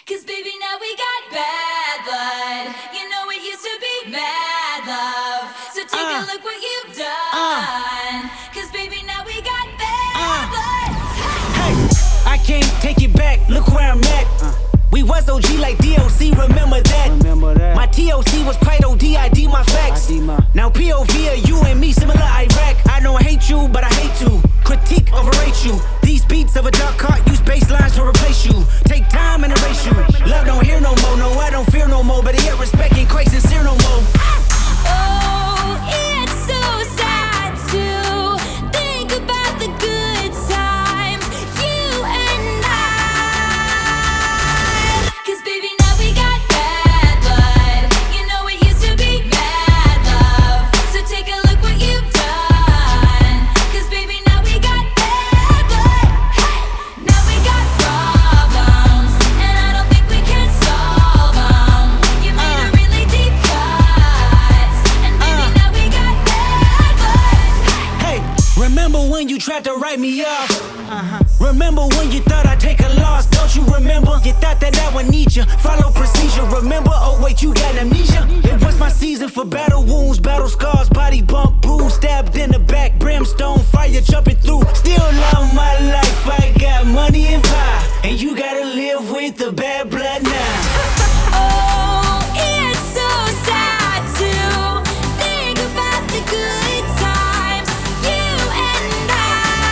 'Cause baby, now we got bad blood. You know it used to be mad love. So take a look what you've done. 'Cause baby, now we got bad blood. Hey, I can't take it back, look where I'm at. We was OG like DOC, remember that. My TOC was quite OD, ID my facts. Now POV are you and me, similar Iraq. I don't hate you, but I hate to critique, overrate you. These beats of a dark heart use bass lines to replace you. Take time and erase you. Love don't hear no more, no I don't fear no more. But yet respect ain't quite sincere no more. Oh, it's so sad to think about the good times, you and I. 'Cause baby, now we got bad blood. You know it used to be mad love. So take a look what you've done. 'Cause baby, now we got bad blood. Hey, now we got problems, and I don't think we can solve them. You made a really deep cut, and baby, now we got bad blood. Hey, remember when you tried to write me off? Remember when you thought I'd take a loss? Don't you remember? You thought that I would need you. Follow procedure, remember? Oh wait, you got amnesia. It was my season for battle wounds, battle scars, body bump, bruise, stabbed in the back, brimstone, fire jumping through. Still love my life, I got money and power, and you gotta live with the bad blood now. Oh, it's so sad to think about the good times, you and I.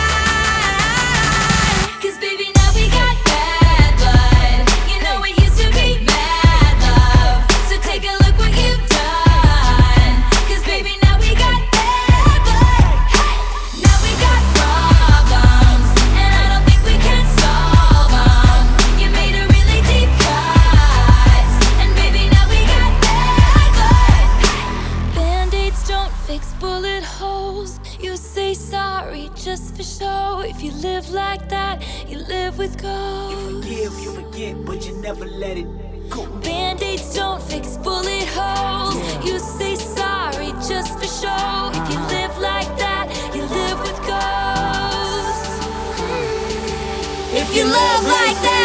'Cause baby, now we got bad blood. You know it used to be mad love. So take a look what you've done. 'Cause baby, now we got bad blood. Hey, now we got problems, and I don't think we can solve them. You made a really deep cut, and baby, now we got bad blood. Band-aids don't fix bullet holes. You say sorry just for show. If you live like that, you live with ghosts. You forget, but you never let it go. Band-aids don't fix bullet holes. You say sorry just for show. If you live like that, you live with ghosts. If you love like that.